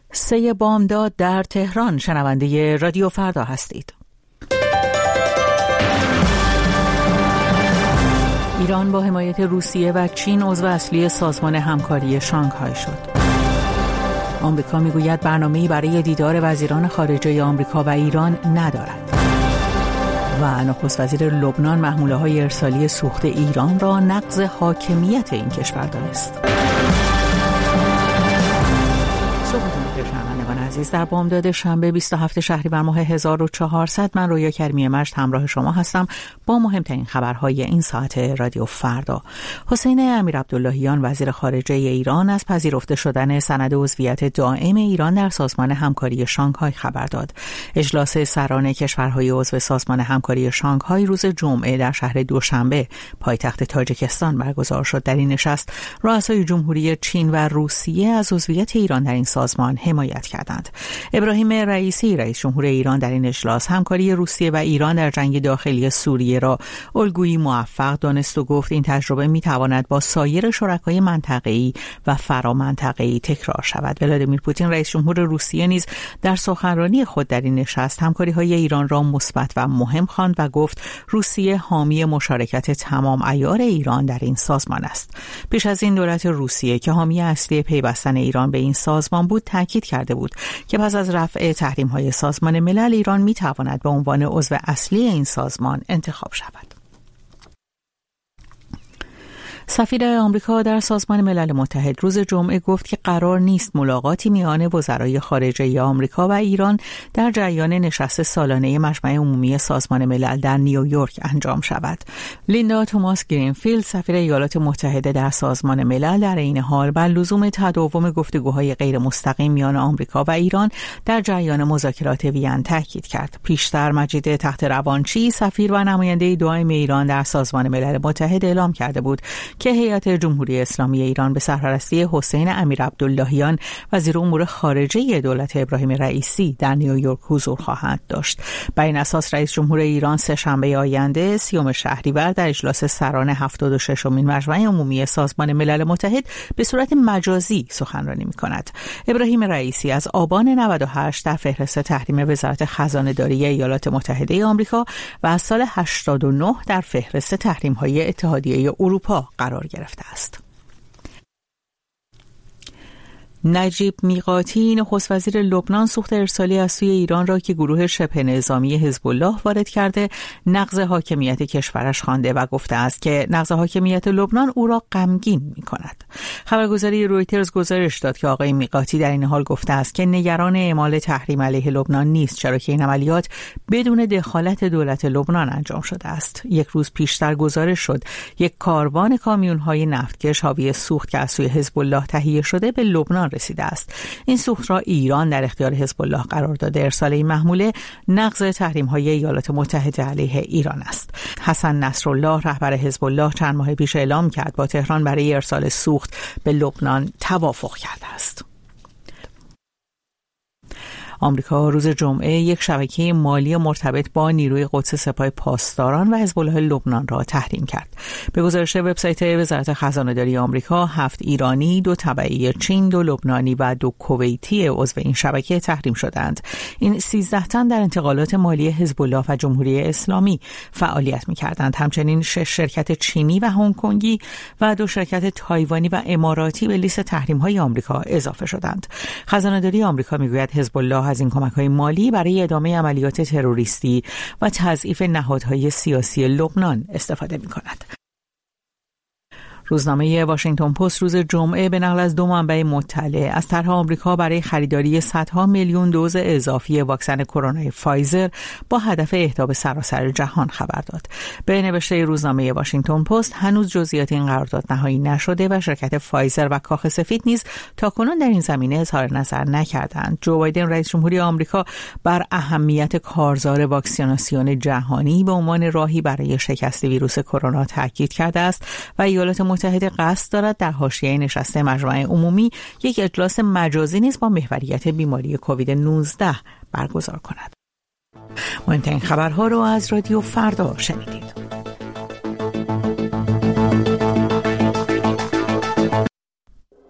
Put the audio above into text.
3 بامداد در تهران. شنونده رادیو فردا هستید. ایران با حمایت روسیه و چین عضو اصلی سازمان همکاری شانگهای شد. آمریکا میگوید برنامه‌ای برای دیدار وزیران خارجه آمریکا و ایران ندارد. و نخست وزیر لبنان محموله‌های ارسالی سوخت ایران را نقض حاکمیت این کشور دانست. عزیز، در بامداد شنبه 27 شهریور ماه 1400 من رویا کریمی مجد همراه شما هستم با مهمترین خبرهای این ساعت رادیو فردا. حسین امیرعبداللهیان وزیر خارجه ایران از پذیرفته شدن سند عضویت دائم ایران در سازمان همکاری شانگهای خبر داد. اجلاس سران کشورهای عضو سازمان همکاری شانگهای روز جمعه در شهر دوشنبه پایتخت تاجیکستان برگزار شد. در این نشست رؤسای جمهوری چین و روسیه از عضویت ایران در این سازمان حمایت کردند. ابراهیم رئیسی رئیس جمهور ایران در این اجلاس همکاری روسیه و ایران در جنگ داخلی سوریه را الگویی موفق دانست و گفت این تجربه میتواند با سایر شرکای منطقه‌ای و فرامنطقه‌ای تکرار شود. ولادیمیر پوتین رئیس جمهور روسیه نیز در سخنرانی خود در این نشست همکاری‌های ایران را مثبت و مهم خواند و گفت روسیه حامی مشارکت تمام عیار ایران در این سازمان است. پیش از این دولت روسیه که حامی اصلی پیوستن ایران به این سازمان بود تاکید کرده بود که پس از رفع تحریم‌های سازمان ملل ایران می‌تواند به عنوان عضو اصلی این سازمان انتخاب شود. سفیر آمریکا در سازمان ملل متحد روز جمعه گفت که قرار نیست ملاقاتی میان وزرای خارجه آمریکا و ایران در جریان نشست سالانه مجمع عمومی سازمان ملل در نیویورک انجام شود. لیندا توماس گرینفیلد سفیر ایالات متحده در سازمان ملل در این حال بر لزوم تداوم گفتگوهای غیر مستقیم میان آمریکا و ایران در جریان مذاکرات وین تاکید کرد. پیشتر مجید تحت روانچی سفیر و نماینده دائم ایران در سازمان ملل متحد اعلام کرده بود که هیئت جمهوری اسلامی ایران به سرپرستی حسین امیرعبداللهیان وزیر امور خارجه دولت ابراهیم رئیسی در نیویورک حضور خواهند داشت. بر این اساس رئیس جمهور ایران سه‌شنبه آینده 30 شهریور در اجلاس سران 76مین مجمع عمومی سازمان ملل متحد به صورت مجازی سخنرانی می‌کند. ابراهیم رئیسی از آبان 98 در فهرست تحریم وزارت خزانه‌داری ایالات متحده آمریکا و از سال 89 در فهرست تحریم‌های اتحادیه اروپا قرار گرفته است. نجیب میقاتی نخست وزیر لبنان سوخت ارسالی از سوی ایران را که گروه شبه نظامی حزب الله وارد کرده نقض حاکمیت کشورش خوانده و گفته است که نقض حاکمیت لبنان او را غمگین می‌کند. خبرگزاری رویترز گزارش داد که آقای میقاتی در این حال گفته است که نگران اعمال تحریم علیه لبنان نیست، چرا که این عملیات بدون دخالت دولت لبنان انجام شده است. یک روز پیشتر گزارش شد یک کاروان کامیون‌های نفتکش حاوی سوخت که از سوی حزب الله تهیه شده به لبنان رسیده است. این سوخت را ایران در اختیار حزب الله قرار داده. ارسال این محموله نقض تحریم‌های ایالات متحده علیه ایران است. حسن نصرالله رهبر حزب الله چند ماه پیش اعلام کرد با تهران برای ارسال سوخت به لبنان توافق کرده است. آمریکا روز جمعه یک شبکه مالی مرتبط با نیروی قدس سپاه پاسداران و حزب الله لبنان را تحریم کرد. به گزارش وبسایت وزارت خزانه‌داری آمریکا 7 ایرانی، 2 تبعی چین، 2 لبنانی و 2 کویتی عضو این شبکه تحریم شدند. این 13 تن در انتقالات مالی حزب الله و جمهوری اسلامی فعالیت می‌کردند. همچنین 6 شرکت چینی و هنگ کنگی و 2 شرکت تایوانی و اماراتی به لیست تحریم‌های آمریکا اضافه شدند. خزانه‌داری آمریکا می‌گوید حزب الله از این کمک‌های مالی برای ادامه عملیات تروریستی و تضعیف نهادهای سیاسی لبنان استفاده می‌کند. روزنامه واشنگتن پست روز جمعه به نقل از 2 منبع مطلع از طرح آمریکا برای خریداری صدها میلیون دوز اضافی واکسن کرونا فایزر با هدف اهدا به سراسر جهان خبر داد. به نوشته روزنامه واشنگتن پست هنوز جزئیات این قرارداد نهایی نشده و شرکت فایزر و کاخ سفید نیز تاکنون در این زمینه اظهار نظر نکردند. جو بایدن رئیس جمهوری آمریکا بر اهمیت کارزار واکسیناسیون جهانی به عنوان راهی برای شکست ویروس کرونا تاکید کرده است و ایالات متحده قصد دارد در حاشیه نشست مجمع عمومی یک اجلاس مجازی نیز با محوریت بیماری کووید 19 برگزار کند. مهمترین خبرها رو از رادیو فردا شنیدید.